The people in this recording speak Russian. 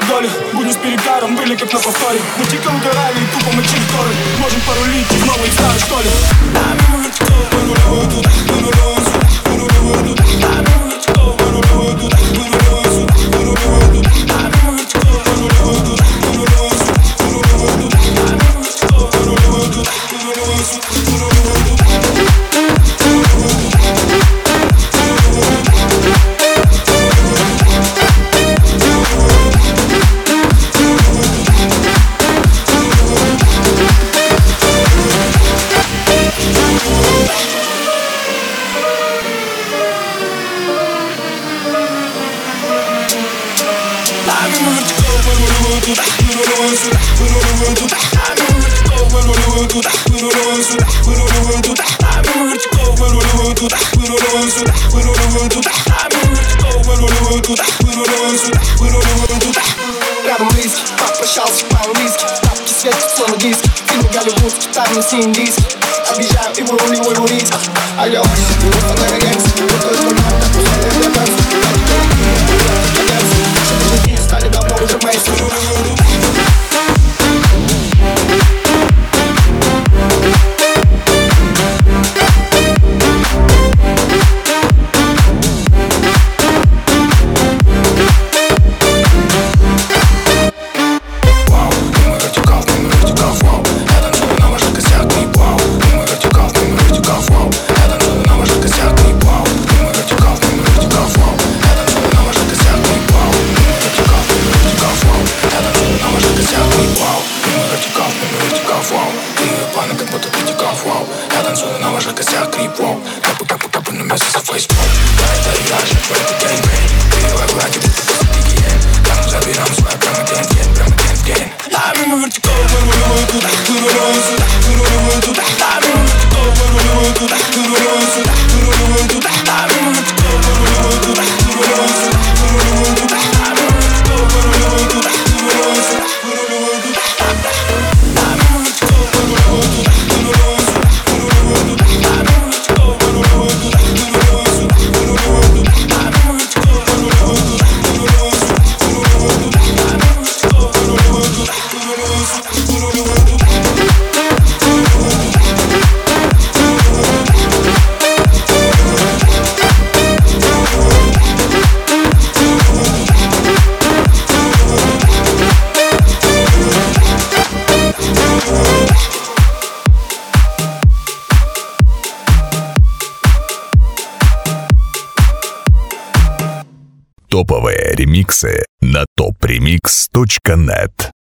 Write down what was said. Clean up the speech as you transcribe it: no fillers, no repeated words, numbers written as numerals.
доли. Будни с перегаром были как на повторе. Мы дико угорали и тупо мочили торы. Можем порулить в новые старые, что ли. Рядом близкий, попрощался по-английски. Тапки светят словно диски. Фильмы голливудские, тайны индийский. Объезжаю и выруливаю в риск. Алло, вот она реакция. Вот только нам так условия для танца. Шагники стали давно уже мейнстрим. Топовые ремиксы на topremix.net.